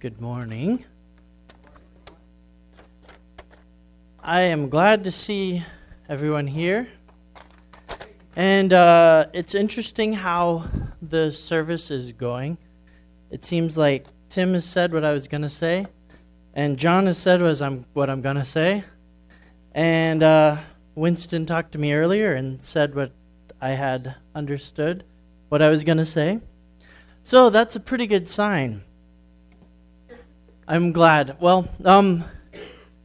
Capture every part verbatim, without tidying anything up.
Good morning. I am glad to see everyone here. And uh, it's interesting how the service is going. It seems like Tim has said what I was going to say, and John has said what I'm, what I'm going to say, and uh, Winston talked to me earlier and said what I had understood, what I was going to say. So that's a pretty good sign. I'm glad. Well, um, I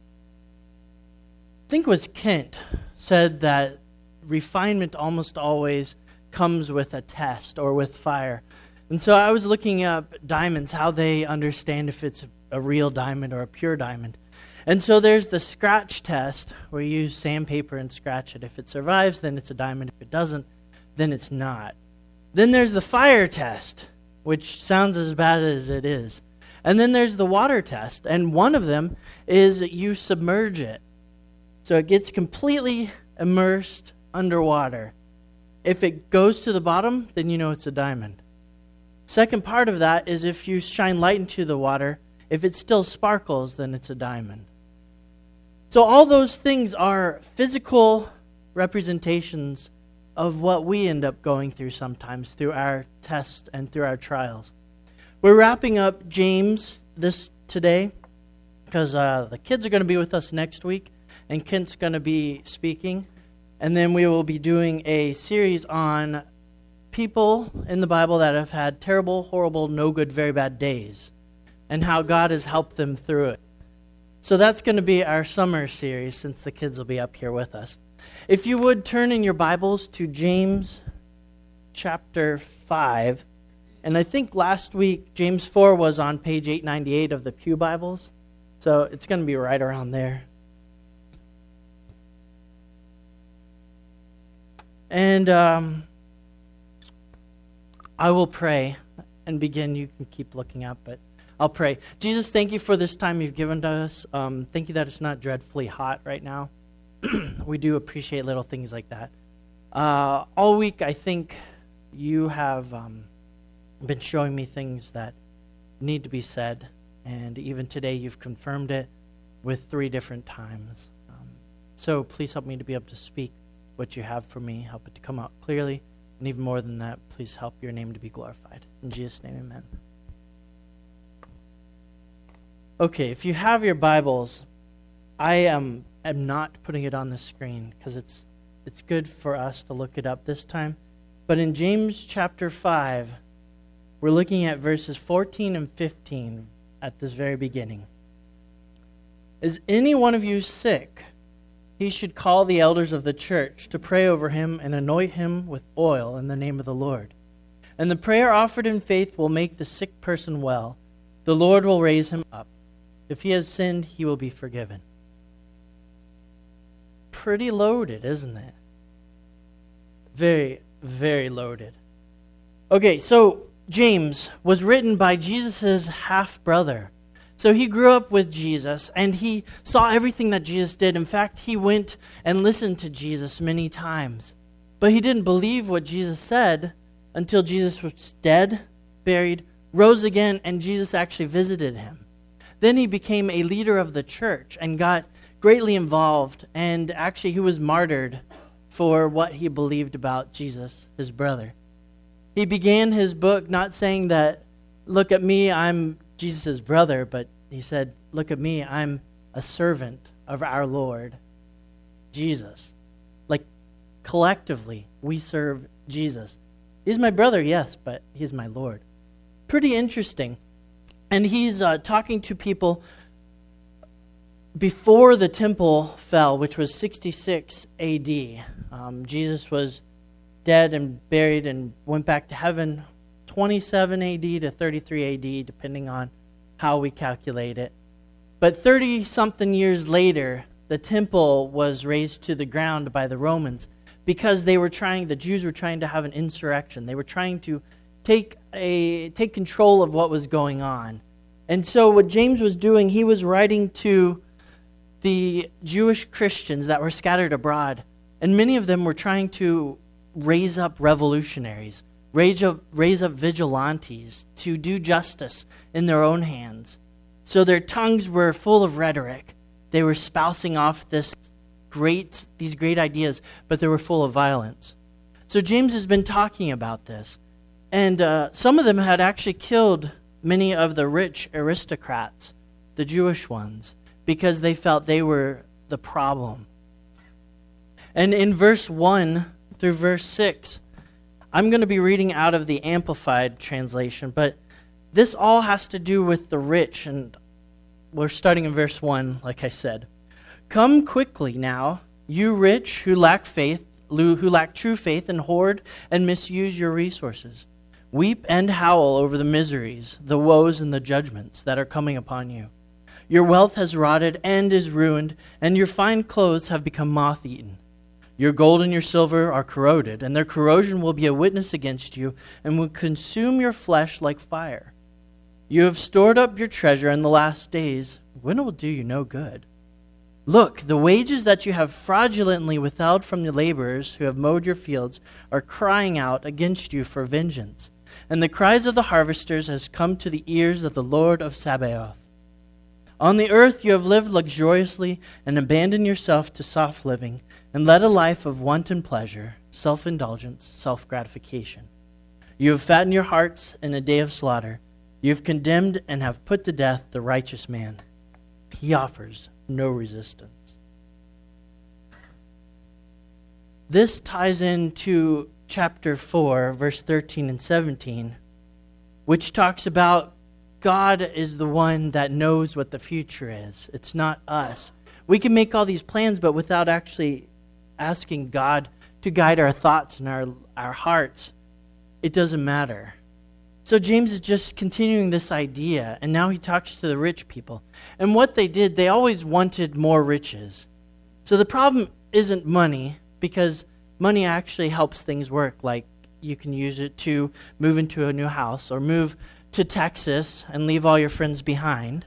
think it was Kent said that refinement almost always comes with a test or with fire. And so I was looking up diamonds, how they understand if it's a real diamond or a pure diamond. And so there's the scratch test where you use sandpaper and scratch it. If it survives, then it's a diamond. If it doesn't, then it's not. Then there's the fire test, which sounds as bad as it is. And then there's the water test, and one of them is you submerge it. So it gets completely immersed underwater. If it goes to the bottom, then you know it's a diamond. Second part of that is if you shine light into the water, if it still sparkles, then it's a diamond. So all those things are physical representations of what we end up going through sometimes through our tests and through our trials. We're wrapping up James this today because uh, the kids are going to be with us next week, and Kent's going to be speaking. And then we will be doing a series on people in the Bible that have had terrible, horrible, no good, very bad days, and how God has helped them through it. So that's going to be our summer series since the kids will be up here with us. If you would turn in your Bibles to James chapter five. And I think last week, James four was on page eight ninety-eight of the Pew Bibles. So it's going to be right around there. And um, I will pray and begin. You can keep looking up, but I'll pray. Jesus, thank you for this time you've given to us. Um, thank you that it's not dreadfully hot right now. We do appreciate little things like that. Uh, all week, I think you have... Um, been showing me things that need to be said, and even today you've confirmed it with three different times. Um, so please help me to be able to speak what you have for me, help it to come out clearly, and even more than that, please help your name to be glorified. In Jesus' name, amen. Okay, if you have your Bibles, I am, am not putting it on the screen because it's it's good for us to look it up this time. But in James chapter five, we're looking at verses fourteen and fifteen at this very beginning. Is any one of you sick? He should call the elders of the church to pray over him and anoint him with oil in the name of the Lord. And the prayer offered in faith will make the sick person well. The Lord will raise him up. If he has sinned, he will be forgiven. Pretty loaded, isn't it? Very, very loaded. Okay, so James was written by Jesus' half-brother. So he grew up with Jesus, and he saw everything that Jesus did. In fact, he went and listened to Jesus many times. But he didn't believe what Jesus said until Jesus was dead, buried, rose again, and Jesus actually visited him. Then he became a leader of the church and got greatly involved, and actually he was martyred for what he believed about Jesus, his brother. He began his book not saying that, look at me, I'm Jesus' brother, but he said, look at me, I'm a servant of our Lord, Jesus. Like, collectively, we serve Jesus. He's my brother, yes, but he's my Lord. Pretty interesting. And he's uh, talking to people before the temple fell, which was sixty-six A D. Um, Jesus was dead and buried and went back to heaven twenty-seven A D to thirty-three A D, depending on how we calculate it. But thirty-something years later, the temple was razed to the ground by the Romans because they were trying, the Jews were trying to have an insurrection. They were trying to take a take control of what was going on. And so what James was doing, he was writing to the Jewish Christians that were scattered abroad. And many of them were trying to raise up revolutionaries, raise up, raise up vigilantes to do justice in their own hands. So their tongues were full of rhetoric. They were spousing off this great, these great ideas, but they were full of violence. So James has been talking about this. And uh, some of them had actually killed many of the rich aristocrats, the Jewish ones, because they felt they were the problem. And in verse one through verse six, I'm going to be reading out of the Amplified translation, but this all has to do with the rich, and we're starting in verse one, like I said. Come quickly now, you rich who lack faith, who lack true faith and hoard and misuse your resources. Weep and howl over the miseries, the woes, and the judgments that are coming upon you. Your wealth has rotted and is ruined, and your fine clothes have become moth-eaten. Your gold and your silver are corroded, and their corrosion will be a witness against you and will consume your flesh like fire. You have stored up your treasure in the last days, when it will do you no good. Look, the wages that you have fraudulently withheld from the laborers who have mowed your fields are crying out against you for vengeance. And the cries of the harvesters has come to the ears of the Lord of Sabaoth. On the earth you have lived luxuriously and abandoned yourself to soft living and led a life of wanton pleasure, self-indulgence, self-gratification. You have fattened your hearts in a day of slaughter. You have condemned and have put to death the righteous man. He offers no resistance. This ties into chapter four, verse thirteen and seventeen, which talks about God is the one that knows what the future is. It's not us. We can make all these plans, but without actually asking God to guide our thoughts and our, our hearts, it doesn't matter. So James is just continuing this idea, and now he talks to the rich people. And what they did, they always wanted more riches. So the problem isn't money, because money actually helps things work. Like you can use it to move into a new house or move to Texas and leave all your friends behind.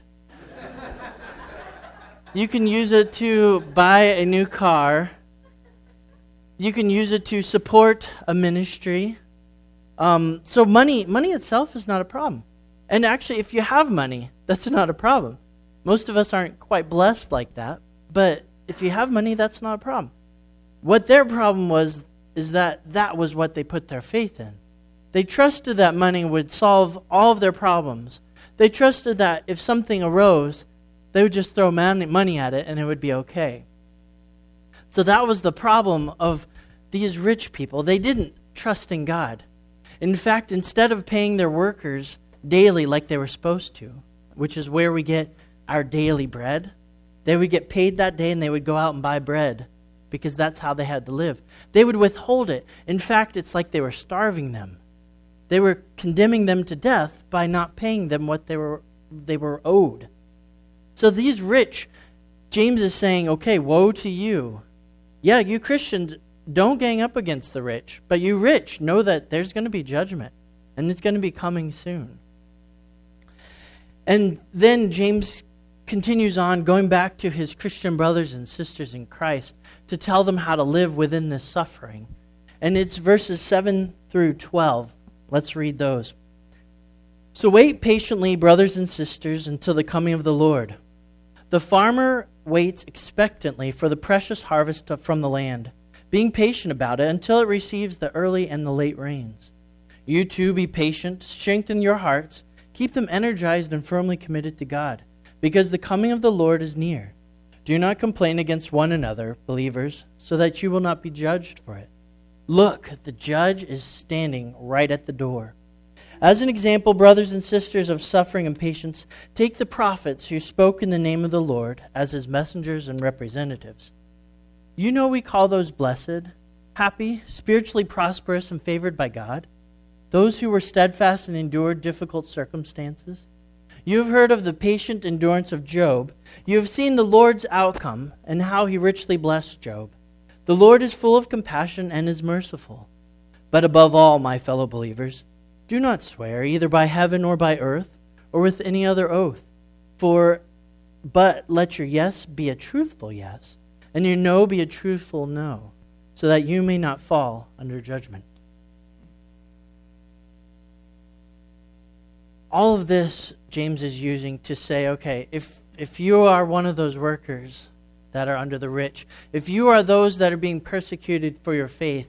You can use it to buy a new car. You can use it to support a ministry. Um, so money, money itself is not a problem. And actually, if you have money, that's not a problem. Most of us aren't quite blessed like that. But if you have money, that's not a problem. What their problem was is that that was what they put their faith in. They trusted that money would solve all of their problems. They trusted that if something arose, they would just throw money at it and it would be okay. So that was the problem of these rich people. They didn't trust in God. In fact, instead of paying their workers daily like they were supposed to, which is where we get our daily bread, they would get paid that day and they would go out and buy bread because that's how they had to live. They would withhold it. In fact, it's like they were starving them. They were condemning them to death by not paying them what they were they were owed. So these rich, James is saying, okay, woe to you. Yeah, you Christians, don't gang up against the rich, but you rich, know that there's going to be judgment, and it's going to be coming soon. And then James continues on, going back to his Christian brothers and sisters in Christ, to tell them how to live within this suffering. And it's verses seven through twelve. Let's read those. So wait patiently, brothers and sisters, until the coming of the Lord. The farmer waits expectantly for the precious harvest from the land, being patient about it until it receives the early and the late rains. You too be patient, strengthen your hearts, keep them energized and firmly committed to God, because the coming of the Lord is near. Do not complain against one another, believers, so that you will not be judged for it. Look, the judge is standing right at the door. As an example, brothers and sisters of suffering and patience, take the prophets who spoke in the name of the Lord as his messengers and representatives. You know we call those blessed, happy, spiritually prosperous, and favored by God, those who were steadfast and endured difficult circumstances. You have heard of the patient endurance of Job. You have seen the Lord's outcome and how he richly blessed Job. The Lord is full of compassion and is merciful. But above all, my fellow believers, do not swear either by heaven or by earth or with any other oath. For, but let your yes be a truthful yes, and your no be a truthful no, so that you may not fall under judgment. all of this James is using to say, okay, if if you are one of those workers that are under the rich, if you are those that are being persecuted for your faith,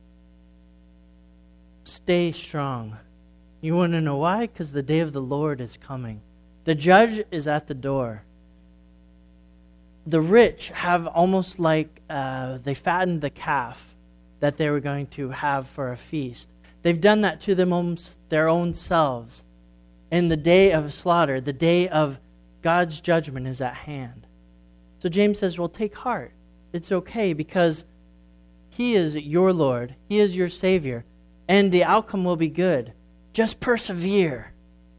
stay strong. You want to know why? Because the day of the Lord is coming. The judge is at the door. The rich have almost like uh, they fattened the calf that they were going to have for a feast. They've done that to them own, their own selves. And the day of slaughter, the day of God's judgment is at hand. So James says, well, take heart. It's okay because He is your Lord. He is your Savior. And the outcome will be good. Just persevere.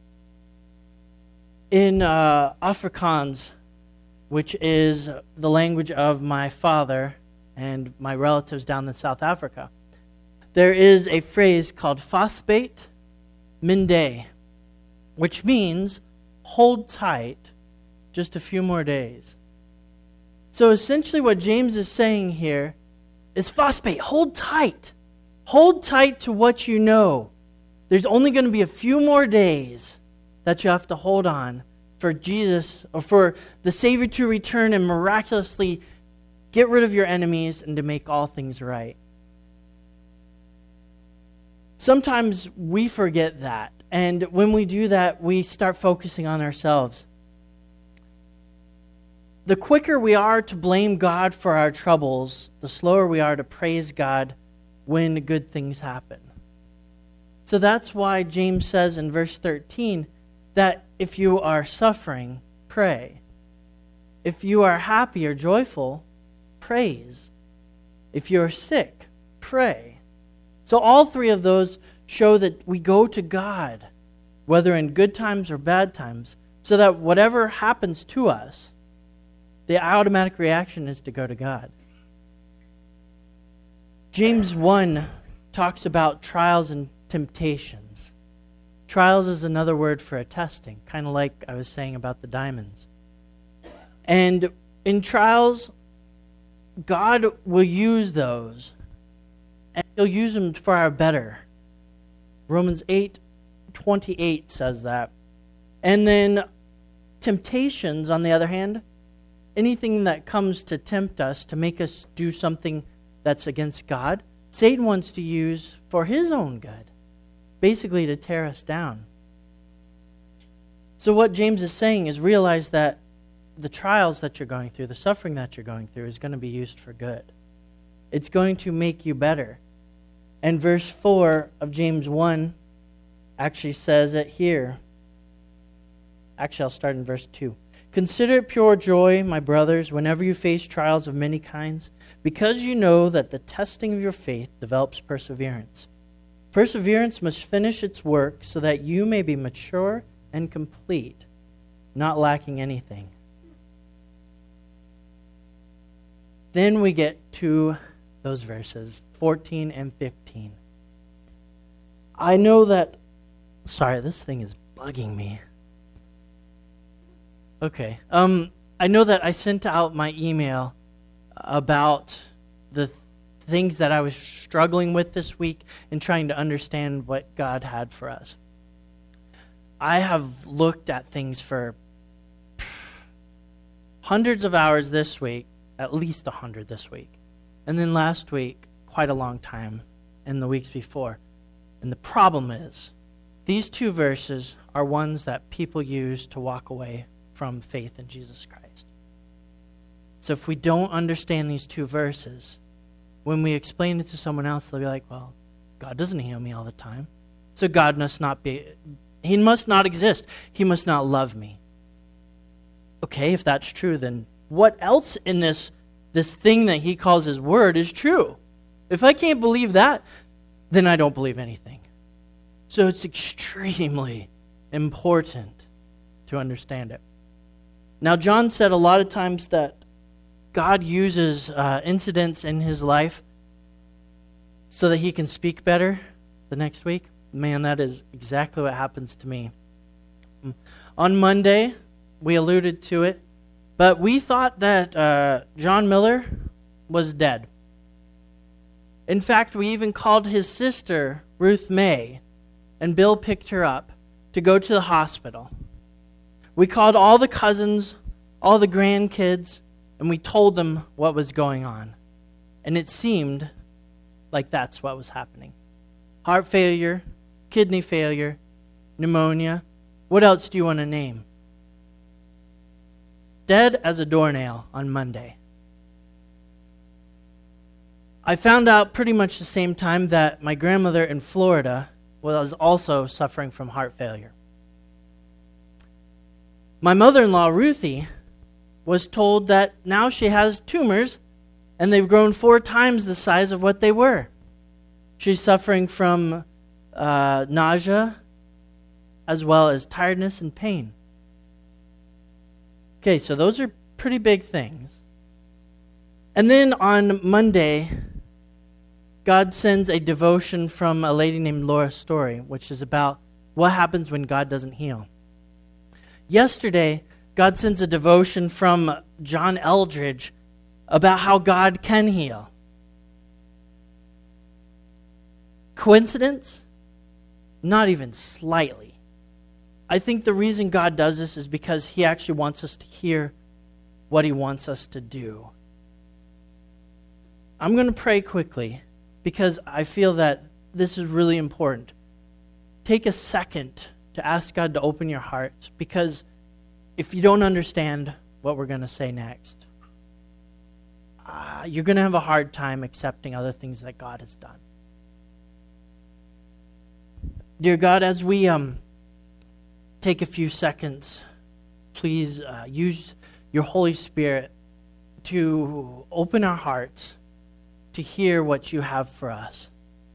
In uh, Afrikaans, which is the language of my father and my relatives down in South Africa, there is a phrase called vasbyt minde, which means hold tight just a few more days. So essentially what James is saying here is vasbyt, hold tight. Hold tight to what you know. There's only going to be a few more days that you have to hold on for Jesus, or for the Savior to return and miraculously get rid of your enemies and to make all things right. Sometimes we forget that, and when we do that, we start focusing on ourselves. The quicker we are to blame God for our troubles, the slower we are to praise God when good things happen. So that's why James says in verse thirteen that if you are suffering, pray. If you are happy or joyful, praise. If you are sick, pray. So all three of those show that we go to God, whether in good times or bad times, so that whatever happens to us, the automatic reaction is to go to God. James one talks about trials and temptations. Trials is another word for a testing, kind of like I was saying about the diamonds. And in trials, God will use those, and He'll use them for our better. Romans eight twenty-eight says that. And then temptations, on the other hand, anything that comes to tempt us, to make us do something that's against God, Satan wants to use for his own good, basically to tear us down. So what James is saying is realize that the trials that you're going through, the suffering that you're going through is going to be used for good. It's going to make you better. And verse four of James one actually says it here. Actually, I'll start in verse two. Consider it pure joy, my brothers, whenever you face trials of many kinds, because you know that the testing of your faith develops perseverance. Perseverance must finish its work so that you may be mature and complete, not lacking anything. Then we get to those verses, fourteen and fifteen. I know that... Sorry, this thing is bugging me. Okay. Um, I know that I sent out my email about the things that I was struggling with this week and trying to understand what God had for us. I have looked at things for hundreds of hours this week, at least a hundred this week. And then last week, quite a long time, and the weeks before. And the problem is, these two verses are ones that people use to walk away from faith in Jesus Christ. So if we don't understand these two verses, when we explain it to someone else, they'll be like, well, God doesn't heal me all the time. So God must not be, He must not exist. He must not love me. Okay, if that's true, then what else in this, this thing that He calls His Word is true? If I can't believe that, then I don't believe anything. So it's extremely important to understand it. Now, John said a lot of times that God uses uh, incidents in his life so that he can speak better the next week. Man, that is exactly what happens to me. On Monday, we alluded to it, but we thought that uh, John Miller was dead. In fact, we even called his sister, Ruth May, and Bill picked her up. to go to the hospital. We called all the cousins, all the grandkids, and we told them what was going on. And it seemed like that's what was happening. Heart failure, kidney failure, pneumonia. What else do you want to name? Dead as a doornail on Monday. I found out pretty much the same time that my grandmother in Florida was also suffering from heart failure. My mother-in-law, Ruthie, was told that now she has tumors and they've grown four times the size of what they were. She's suffering from uh, nausea as well as tiredness and pain. Okay, so those are pretty big things. And then on Monday, God sends a devotion from a lady named Laura Story, which is about what happens when God doesn't heal. Yesterday, God sends a devotion from John Eldridge about how God can heal. Coincidence? Not even slightly. I think the reason God does this is because He actually wants us to hear what He wants us to do. I'm going to pray quickly because I feel that this is really important. Take a second to ask God to open your hearts, because if you don't understand what we're going to say next, uh, you're going to have a hard time accepting other things that God has done. Dear God, as we um, take a few seconds, please uh, use your Holy Spirit to open our hearts to hear what you have for us.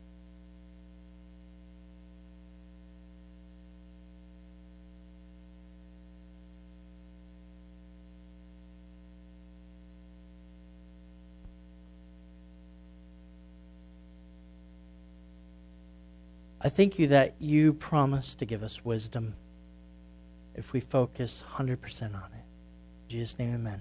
I thank you that you promise to give us wisdom if we focus one hundred percent on it. In Jesus' name, amen.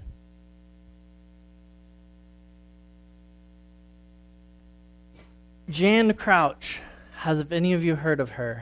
Jan Crouch. Has any of you heard of her?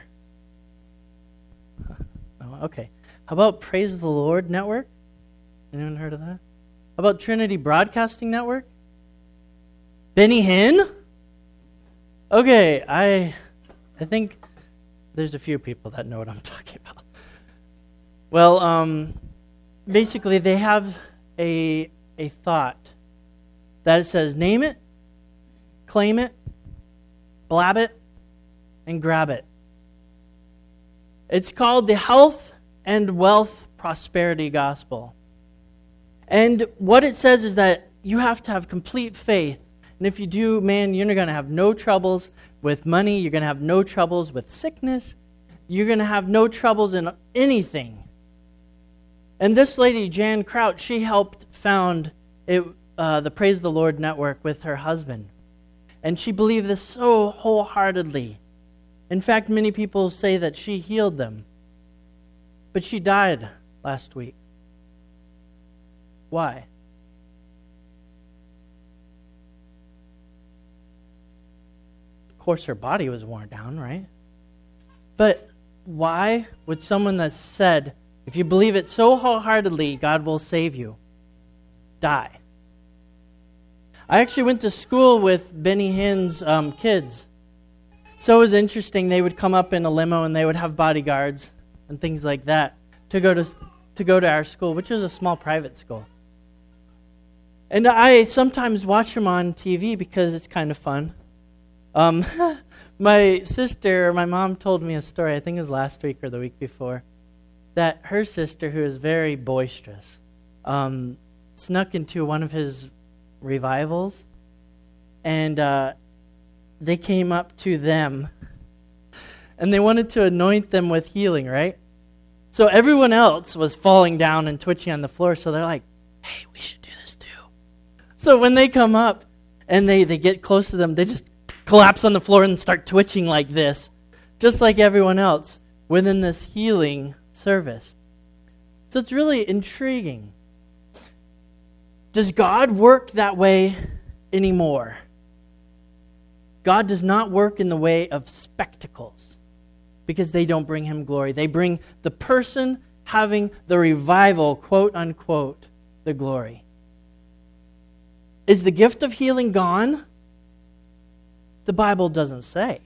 Oh, okay. How about Praise the Lord Network? Anyone heard of that? How about Trinity Broadcasting Network? Benny Hinn? Okay, I I think there's a few people that know what I'm talking about. Well, um, basically they have a a thought that it says, name it, claim it, blab it, and grab it. It's called the Health and Wealth Prosperity Gospel. And what it says is that you have to have complete faith. And if you do, man, you're going to have no troubles with money. You're going to have no troubles with sickness. You're going to have no troubles in anything. And this lady, Jan Crouch, she helped found it, uh, the Praise the Lord Network with her husband. And she believed this so wholeheartedly. In fact, many people say that she healed them. But she died last week. Why? Of course, her body was worn down, right? But why would someone that said, if you believe it so wholeheartedly, God will save you, die? I actually went to school with Benny Hinn's um, kids. So it was interesting. They would come up in a limo and they would have bodyguards and things like that to go to to go to our school, which was a small private school. And I sometimes watch them on T V because it's kind of fun. Um, my sister, or my mom told me a story, I think it was last week or the week before, that her sister, who is very boisterous, um, snuck into one of his revivals, and uh, they came up to them, and they wanted to anoint them with healing, right? So everyone else was falling down and twitching on the floor, so they're like, hey, we should do this too. So when they come up and they, they get close to them, they just collapse on the floor and start twitching like this, just like everyone else within this healing service. So it's really intriguing. Does God work that way anymore? God does not work in the way of spectacles. because they don't bring him glory. They bring the person having the revival, quote unquote, the glory. Is the gift of healing gone? The Bible doesn't say.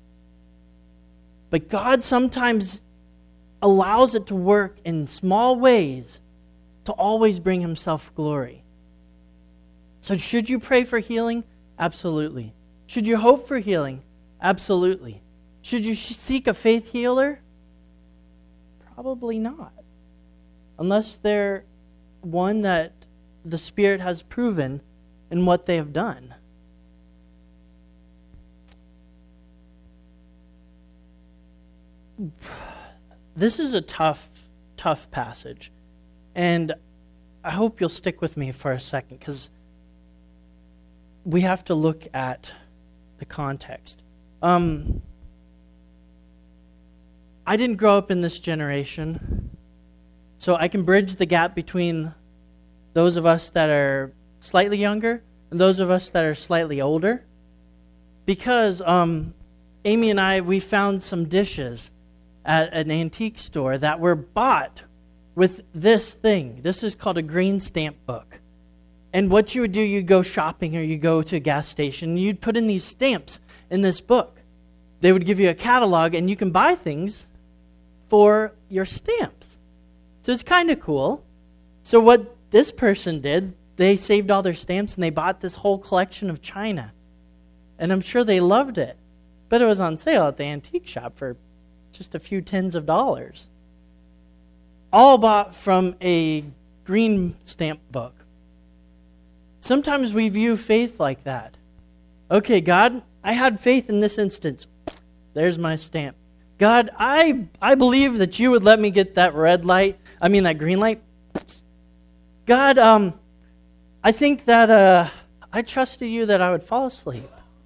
But God sometimes allows it to work in small ways to always bring himself glory. So should you pray for healing? Absolutely. Should you hope for healing? Absolutely. Should you seek a faith healer? Probably not. Unless they're one that the Spirit has proven in what they have done. This is a tough, tough passage. And I hope you'll stick with me for a second, because we have to look at the context. Um, I didn't grow up in this generation, so I can bridge the gap between those of us that are slightly younger and those of us that are slightly older. Because um, Amy and I, we found some dishes at an antique store that were bought with this thing. This is called a green stamp book. And what you would do, you'd go shopping or you go to a gas station, and you'd put in these stamps in this book. They would give you a catalog, and you can buy things for your stamps. So it's kind of cool. So what this person did, they saved all their stamps and they bought this whole collection of china. And I'm sure they loved it. But it was on sale at the antique shop for just a few tens of dollars. All bought from a green stamp book. Sometimes we view faith like that. Okay, God, I had faith in this instance. There's my stamp. God, I I believe that you would let me get that red light. I mean that green light. God, um, I think that uh, I trusted you that I would fall asleep.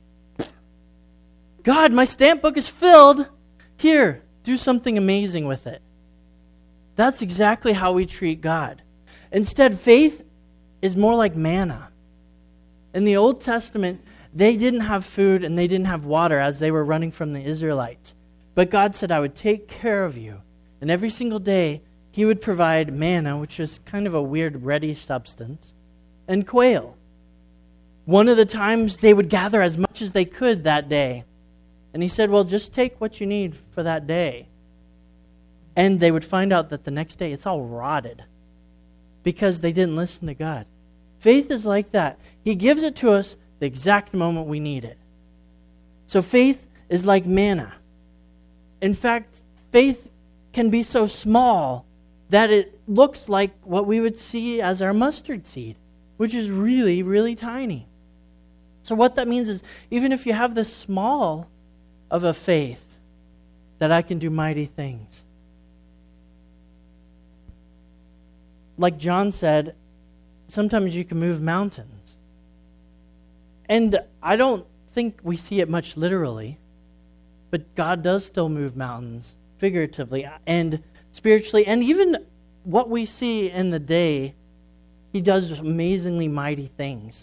God, my stamp book is filled. Here, do something amazing with it. That's exactly how we treat God. Instead, faith is more like manna. In the Old Testament, they didn't have food and they didn't have water as they were running from the Israelites. But God said, I would take care of you. And every single day, he would provide manna, which is kind of a weird ready substance, and quail. One of the times, they would gather as much as they could that day. And he said, well, just take what you need for that day. And they would find out that the next day, it's all rotted because they didn't listen to God. Faith is like that. He gives it to us the exact moment we need it. So faith is like manna. In fact, faith can be so small that it looks like what we would see as our mustard seed, which is really, really tiny. So what that means is, even if you have this small of a faith, that I can do mighty things. Like John said, sometimes you can move mountains. And I don't think we see it much literally, but God does still move mountains figuratively and spiritually. And even what we see in the day, he does amazingly mighty things.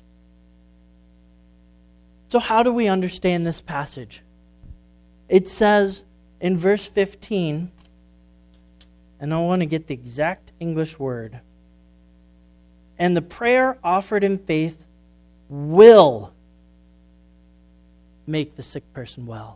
So how do we understand this passage? It says in verse fifteen, and I want to get the exact English word, and the prayer offered in faith will make the sick person well.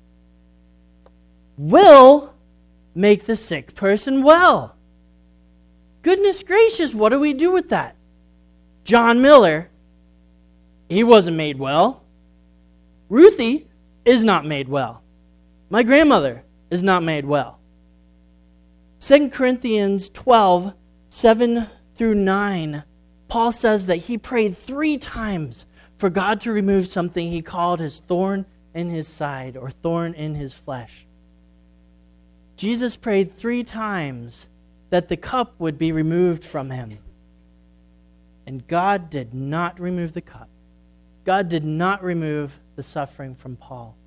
Will make the sick person well. Goodness gracious, what do we do with that? John Miller, he wasn't made well. Ruthie is not made well. My grandmother is not made well. Second Corinthians twelve, seven through nine, Paul says that he prayed three times for God to remove something he called his thorn in his side, or thorn in his flesh. Jesus prayed three times that the cup would be removed from him. And God did not remove the cup. God did not remove the suffering from Paul.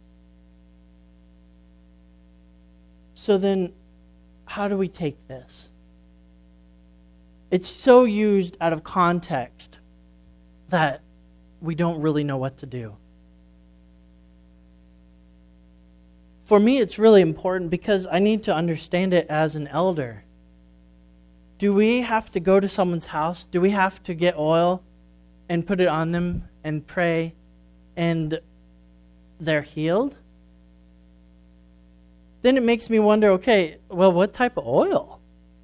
So then, how do we take this? It's so used out of context that we don't really know what to do. for me, it's really important because I need to understand it as an elder. Do we have to go to someone's house? Do we have to get oil and put it on them and pray and they're healed? Then it makes me wonder, okay, well, what type of oil?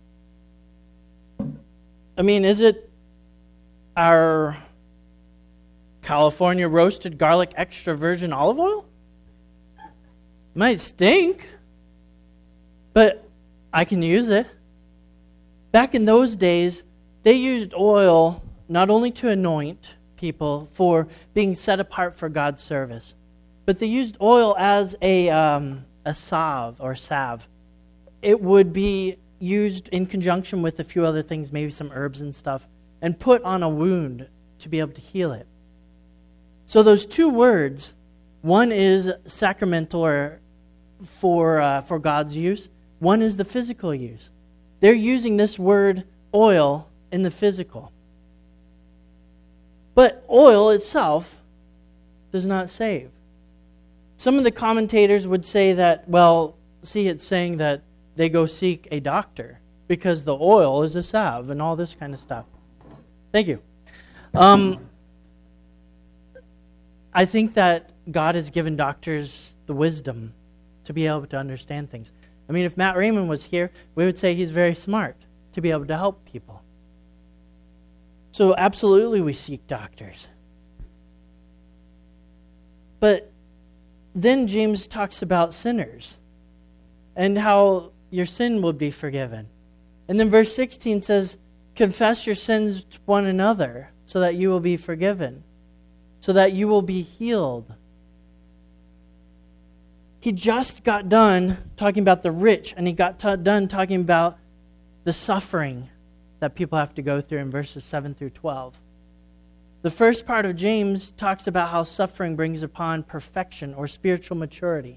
I mean, is it our California roasted garlic extra virgin olive oil? Might stink, but I can use it. Back in those days, they used oil not only to anoint people for being set apart for God's service, but they used oil as a um, a salve or salve. It would be used in conjunction with a few other things, maybe some herbs and stuff, and put on a wound to be able to heal it. So those two words, one is sacramental or for uh, for God's use. One is the physical use. They're using this word oil in the physical. But oil itself does not save. Some of the commentators would say that, well, see, it's saying that they go seek a doctor because the oil is a salve and all this kind of stuff. Thank you. Um, I think that God has given doctors the wisdom to be able to understand things. I mean, if Matt Raymond was here, we would say he's very smart to be able to help people. So absolutely we seek doctors. But then James talks about sinners and how your sin will be forgiven. And then verse sixteen says, confess your sins to one another so that you will be forgiven, so that you will be healed. He just got done talking about the rich, and he got t- done talking about the suffering that people have to go through in verses seven through twelve. The first part of James talks about how suffering brings upon perfection or spiritual maturity.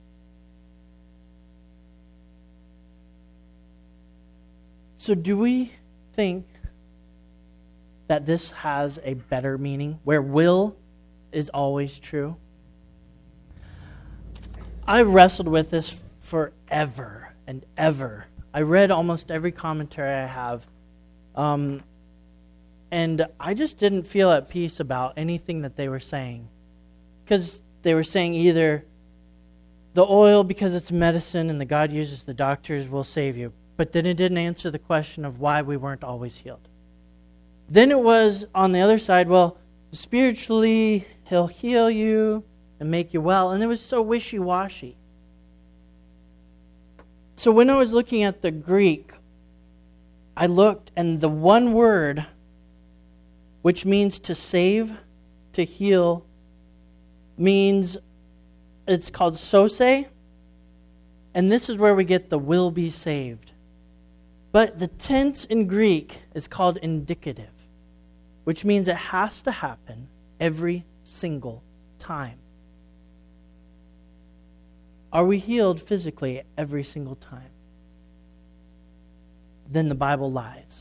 So do we think that this has a better meaning, where will is always true? I wrestled with this forever and ever. I read almost every commentary I have. Um, and I just didn't feel at peace about anything that they were saying. Because they were saying either the oil, because it's medicine and the God uses the doctors, will save you. But then it didn't answer the question of why we weren't always healed. Then it was on the other side, well, spiritually, he'll heal you and make you well. And it was so wishy-washy. So when I was looking at the Greek, I looked, and the one word, which means to save, to heal, means, it's called sose, and this is where we get the will be saved. But the tense in Greek is called indicative, which means it has to happen every single time. Are we healed physically every single time? Then the Bible lies.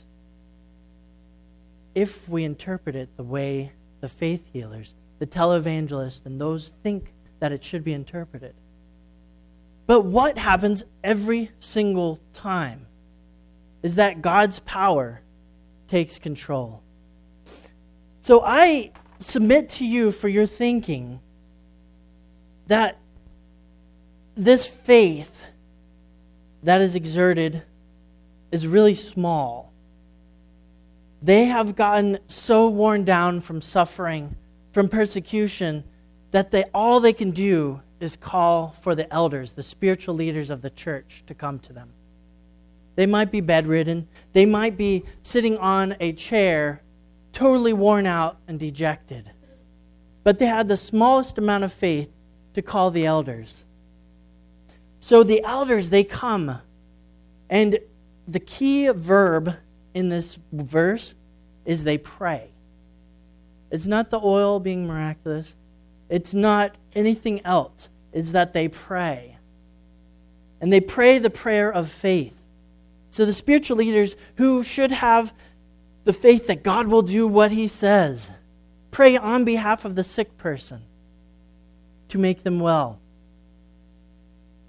If we interpret it the way the faith healers, the televangelists, and those think that it should be interpreted. But what happens every single time is that God's power takes control. So I submit to you for your thinking that this faith that is exerted is really small. They have gotten so worn down from suffering, from persecution, that they all they can do is call for the elders, the spiritual leaders of the church, to come to them. They might be bedridden. They might be sitting on a chair, totally worn out and dejected. But they had the smallest amount of faith to call the elders. So the elders, they come, and the key verb in this verse is they pray. It's not the oil being miraculous. It's not anything else. It's that they pray. And they pray the prayer of faith. So the spiritual leaders who should have the faith that God will do what he says, pray on behalf of the sick person to make them well.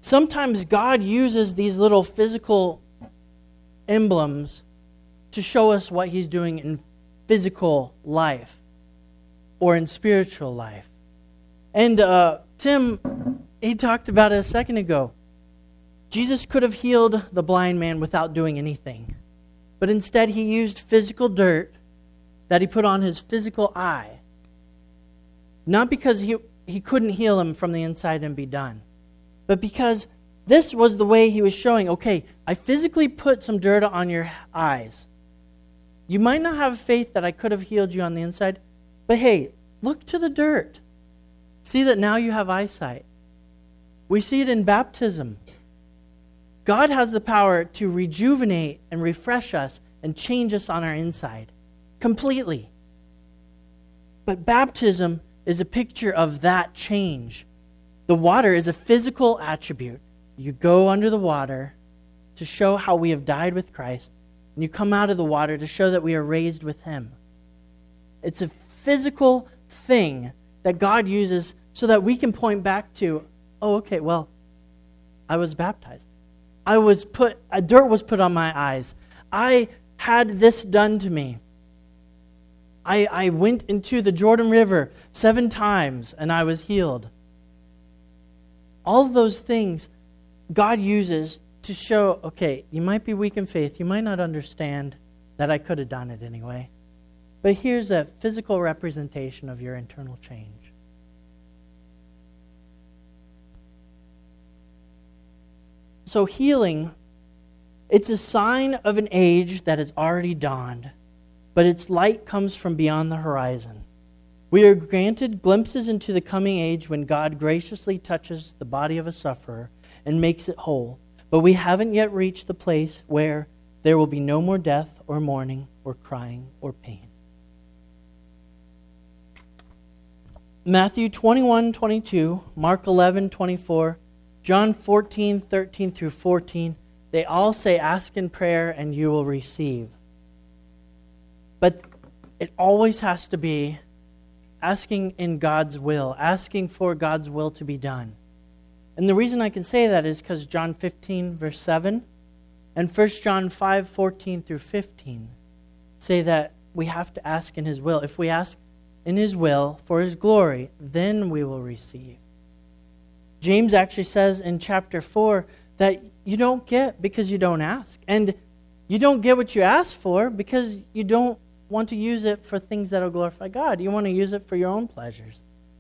Sometimes God uses these little physical emblems to show us what He's doing in physical life or in spiritual life. And uh, Tim, he talked about it a second ago. Jesus could have healed the blind man without doing anything. But instead, He used physical dirt that He put on his physical eye. Not because he, he couldn't heal him from the inside and be done, but because this was the way He was showing, okay, I physically put some dirt on your eyes. You might not have faith that I could have healed you on the inside, but hey, look to the dirt. See that now you have eyesight. We see it in baptism. God has the power to rejuvenate and refresh us and change us on our inside completely. But baptism is a picture of that change. The water is a physical attribute. You go under the water to show how we have died with Christ, and you come out of the water to show that we are raised with Him. It's a physical thing that God uses so that we can point back to, oh, okay, well, I was baptized. I was put, a dirt was put on my eyes. I had this done to me. I, I went into the Jordan River seven times and I was healed. All of those things God uses to show, okay, you might be weak in faith. You might not understand that I could have done it anyway. But here's a physical representation of your internal change. So healing, it's a sign of an age that has already dawned, but its light comes from beyond the horizon. We are granted glimpses into the coming age when God graciously touches the body of a sufferer and makes it whole, but we haven't yet reached the place where there will be no more death or mourning or crying or pain. Matthew twenty-one twenty-two, Mark eleven twenty-four, John fourteen thirteen through fourteen, they all say, ask in prayer and you will receive. But it always has to be asking in God's will, asking for God's will to be done. And the reason I can say that is because John fifteen, verse seven, and First John five fourteen through fifteen say that we have to ask in His will. If we ask in His will for His glory, then we will receive. James actually says in chapter four that you don't get because you don't ask. And you don't get what you ask for because you don't want to use it for things that will glorify God. You want to use it for your own pleasures.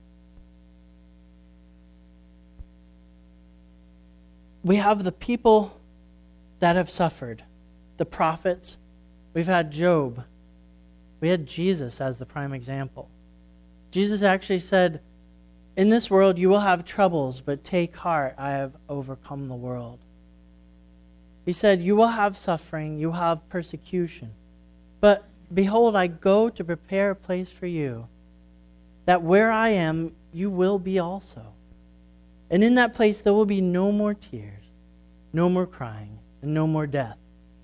We have the people that have suffered, the prophets. We've had Job. We had Jesus as the prime example. Jesus actually said, in this world you will have troubles, but take heart, I have overcome the world. He said, you will have suffering, you will have persecution. But behold, I go to prepare a place for you, that where I am, you will be also. And in that place there will be no more tears, no more crying, and no more death.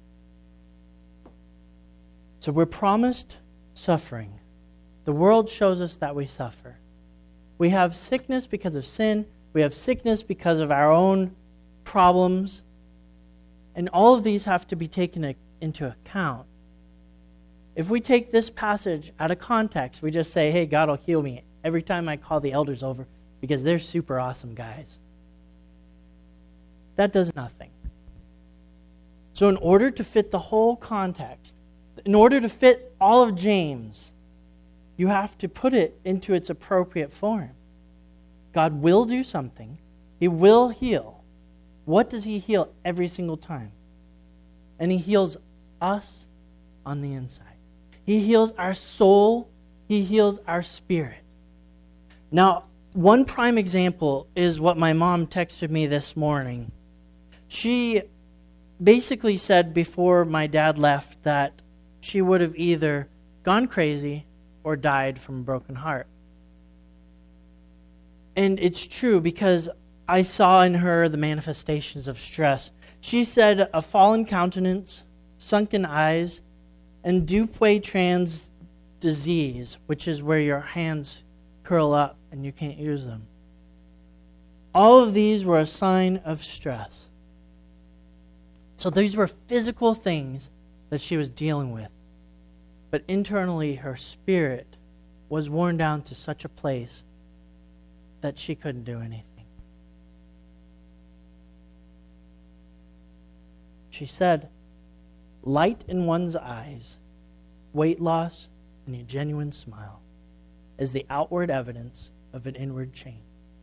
So we're promised suffering. The world shows us that we suffer. We have sickness because of sin. We have sickness because of our own problems. And all of these have to be taken into account. If we take this passage out of context, we just say, hey, God will heal me every time I call the elders over because they're super awesome guys. That does nothing. So in order to fit the whole context, in order to fit all of James, you have to put it into its appropriate form. God will do something. He will heal. What does He heal every single time? And He heals us on the inside. He heals our soul. He heals our spirit. Now, one prime example is what my mom texted me this morning. She basically said before my dad left that she would have either gone crazy or died from a broken heart. And it's true because I saw in her the manifestations of stress. She said a fallen countenance, sunken eyes, and Dupuytren's disease, which is where your hands curl up and you can't use them. All of these were a sign of stress. So these were physical things that she was dealing with. But internally, her spirit was worn down to such a place that she couldn't do anything. She said, light in one's eyes, weight loss, and a genuine smile is the outward evidence of an inward change.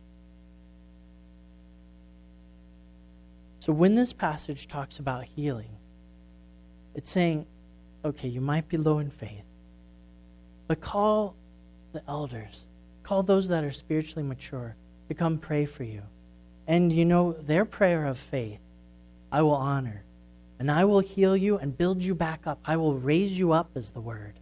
So when this passage talks about healing, it's saying, okay, you might be low in faith, but call the elders, call those that are spiritually mature to come pray for you. And you know, their prayer of faith, I will honor, and I will heal you and build you back up. I will raise you up, is the word.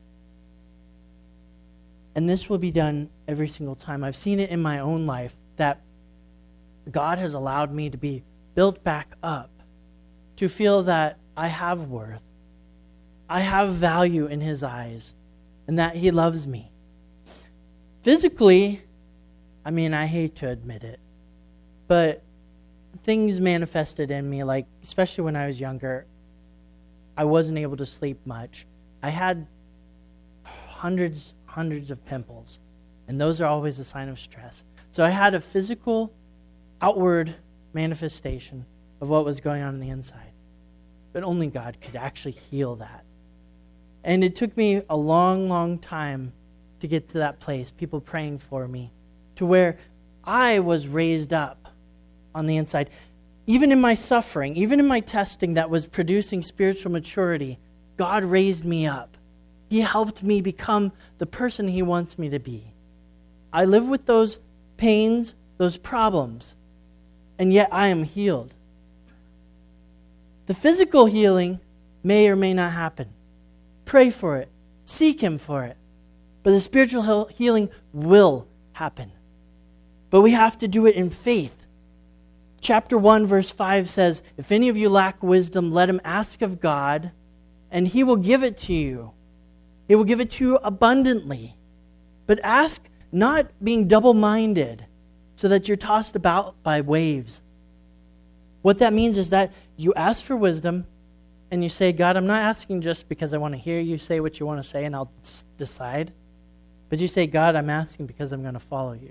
And this will be done every single time. I've seen it in my own life that God has allowed me to be built back up, to feel that I have worth, I have value in His eyes, and that He loves me. Physically, I mean, I hate to admit it, but things manifested in me, like especially when I was younger, I wasn't able to sleep much. I had hundreds, hundreds of pimples, and those are always a sign of stress. So I had a physical, outward manifestation of what was going on on the inside. But only God could actually heal that. And it took me a long, long time to get to that place, people praying for me, to where I was raised up on the inside. Even in my suffering, even in my testing that was producing spiritual maturity, God raised me up. He helped me become the person He wants me to be. I live with those pains, those problems, and yet I am healed. The physical healing may or may not happen. Pray for it. Seek Him for it. But the spiritual healing will happen. But we have to do it in faith. Chapter one, verse five says, if any of you lack wisdom, let him ask of God, and He will give it to you. He will give it to you abundantly. But ask not being double-minded, so that you're tossed about by waves. What that means is that you ask for wisdom, and you say, God, I'm not asking just because I want to hear you say what you want to say, and I'll decide. But you say, God, I'm asking because I'm going to follow you.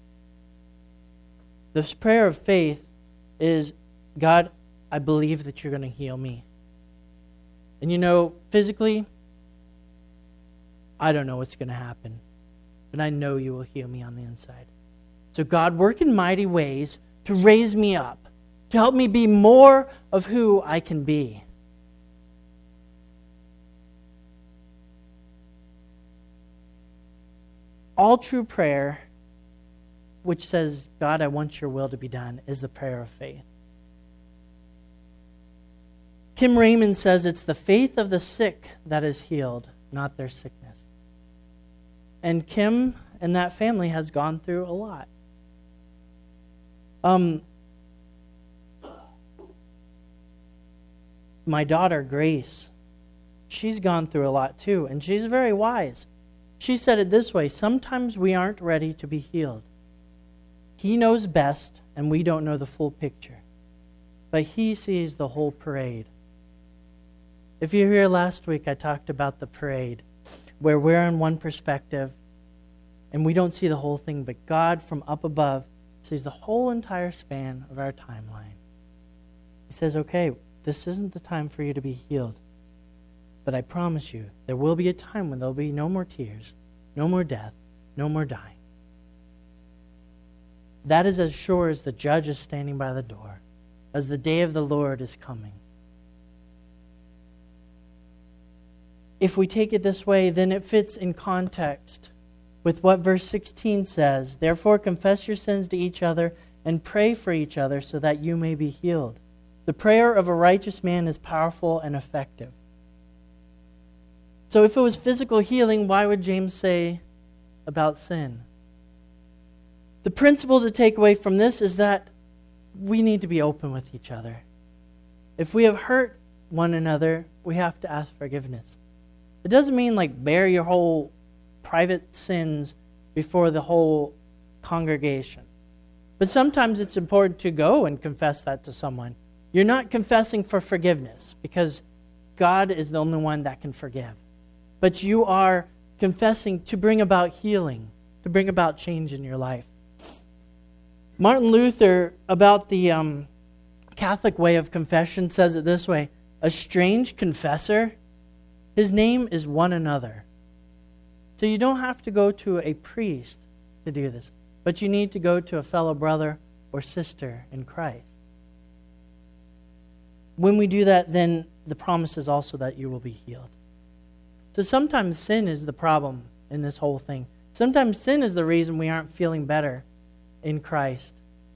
This prayer of faith is, God, I believe that you're going to heal me. And you know, physically, I don't know what's going to happen, but I know you will heal me on the inside. So God, work in mighty ways to raise me up, to help me be more of who I can be. All true prayer, which says, God, I want your will to be done, is the prayer of faith. Kim Raymond says it's the faith of the sick that is healed, not their sickness. And Kim and that family has gone through a lot. Um, my daughter, Grace, she's gone through a lot too, and she's very wise. She said it this way, sometimes we aren't ready to be healed. He knows best, and we don't know the full picture. But He sees the whole parade. If you were here last week, I talked about the parade, where we're in one perspective, and we don't see the whole thing, but God from up above sees the whole entire span of our timeline. He says, okay, this isn't the time for you to be healed. But I promise you, there will be a time when there will be no more tears, no more death, no more dying. That is as sure as the judge is standing by the door, as the day of the Lord is coming. If we take it this way, then it fits in context with what verse sixteen says. Therefore, confess your sins to each other and pray for each other so that you may be healed. The prayer of a righteous man is powerful and effective. So if it was physical healing, why would James say about sin? The principle to take away from this is that we need to be open with each other. If we have hurt one another, we have to ask forgiveness. It doesn't mean like bear your whole private sins before the whole congregation. But sometimes it's important to go and confess that to someone. You're not confessing for forgiveness because God is the only one that can forgive. But you are confessing to bring about healing, to bring about change in your life. Martin Luther, about the um, Catholic way of confession, says it this way: a strange confessor, his name is one another. So you don't have to go to a priest to do this, but you need to go to a fellow brother or sister in Christ. When we do that, then the promise is also that you will be healed. So sometimes sin is the problem in this whole thing. Sometimes sin is the reason we aren't feeling better in Christ.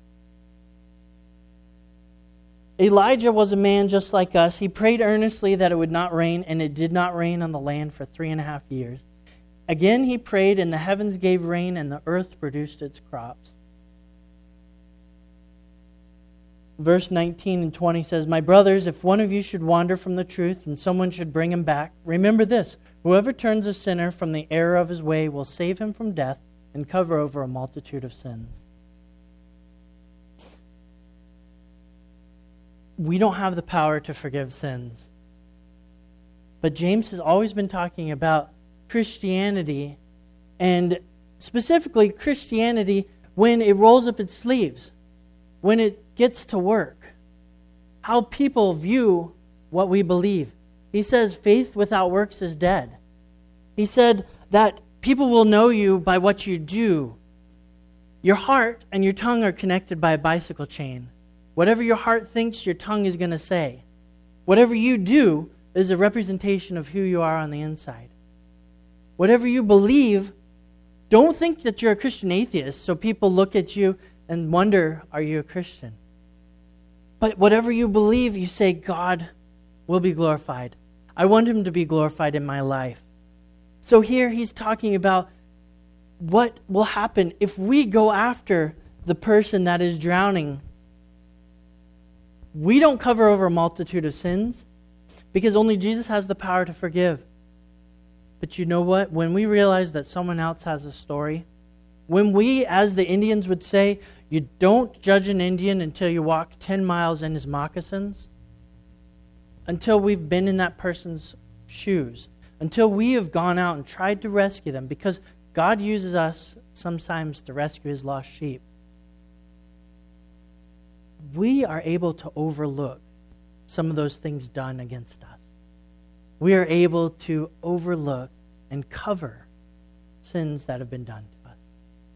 Elijah was a man just like us. He prayed earnestly that it would not rain, and it did not rain on the land for three and a half years. Again he prayed, and the heavens gave rain, and the earth produced its crops. Verse nineteen and twenty says, "My brothers, if one of you should wander from the truth, and someone should bring him back, remember this: whoever turns a sinner from the error of his way will save him from death and cover over a multitude of sins." We don't have the power to forgive sins. But James has always been talking about Christianity, and specifically Christianity when it rolls up its sleeves, when it gets to work, how people view what we believe. He says faith without works is dead. He said that people will know you by what you do. Your heart and your tongue are connected by a bicycle chain. Whatever your heart thinks, your tongue is going to say. Whatever you do is a representation of who you are on the inside. Whatever you believe, don't think that you're a Christian atheist so people look at you and wonder, are you a Christian? But whatever you believe, you say, God will be glorified. I want him to be glorified in my life. So here he's talking about what will happen if we go after the person that is drowning. We don't cover over a multitude of sins because only Jesus has the power to forgive. But you know what? When we realize that someone else has a story, when we, as the Indians would say, you don't judge an Indian until you walk ten miles in his moccasins, until we've been in that person's shoes, until we have gone out and tried to rescue them, because God uses us sometimes to rescue his lost sheep. We are able to overlook some of those things done against us. We are able to overlook and cover sins that have been done to us.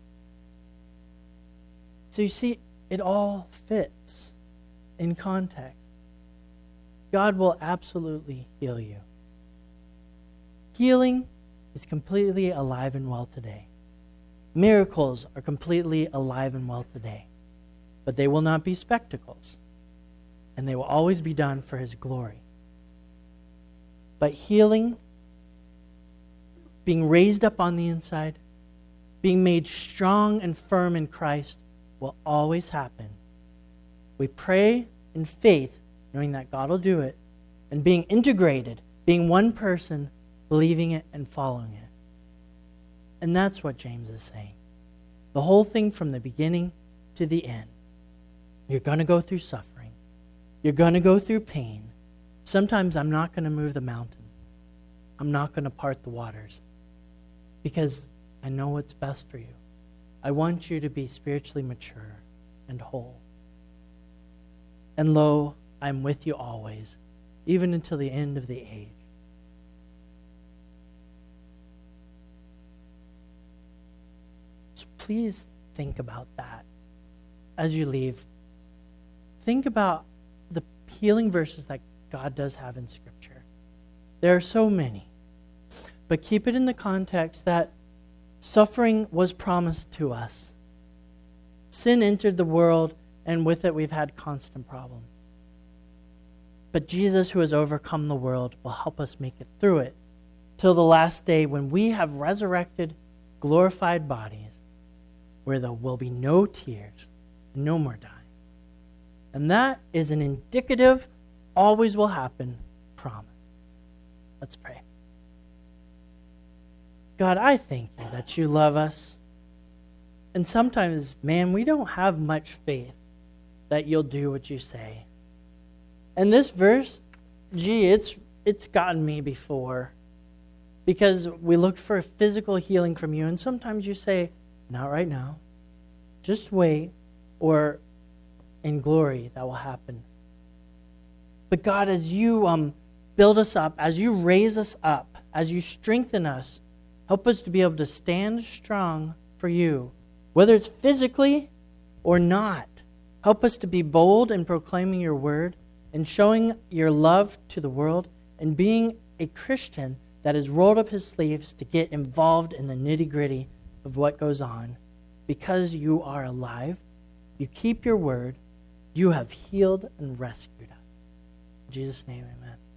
So you see, it all fits in context. God will absolutely heal you. Healing is completely alive and well today. Miracles are completely alive and well today. But they will not be spectacles, and they will always be done for his glory. But healing, being raised up on the inside, being made strong and firm in Christ will always happen. We pray in faith, knowing that God will do it, and being integrated, being one person, believing it and following it. And that's what James is saying. The whole thing from the beginning to the end. You're going to go through suffering. You're going to go through pain. Sometimes I'm not going to move the mountain. I'm not going to part the waters because I know what's best for you. I want you to be spiritually mature and whole. And lo, I'm with you always, even until the end of the age. So please think about that as you leave. Think about the healing verses that God does have in Scripture. There are so many. But keep it in the context that suffering was promised to us. Sin entered the world, and with it we've had constant problems. But Jesus, who has overcome the world, will help us make it through it till the last day when we have resurrected, glorified bodies where there will be no tears, no more dying. And that is an indicative, always will happen promise. Let's pray. God, I thank you that you love us. And sometimes, man, we don't have much faith that you'll do what you say. And this verse, gee, it's it's gotten me before. Because we look for a physical healing from you, and sometimes you say, not right now. Just wait, or in glory that will happen. But God, as you um, build us up, as you raise us up, as you strengthen us, help us to be able to stand strong for you, whether it's physically or not. Help us to be bold in proclaiming your word and showing your love to the world and being a Christian that has rolled up his sleeves to get involved in the nitty-gritty of what goes on. Because you are alive, you keep your word, you have healed and rescued us. In Jesus' name, amen.